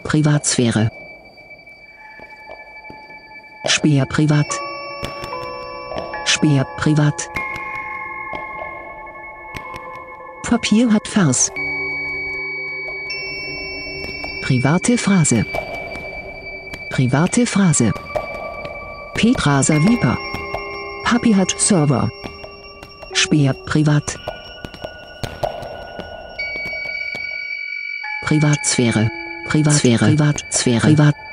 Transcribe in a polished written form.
Privatsphäre. Speer privat. Speer privat. Papier hat Vers. Private Phrase. Private Phrase. Petra Savipa. Papi hat Server. Speer privat. Privatsphäre. Privatsphäre. Privatsphäre. Privat.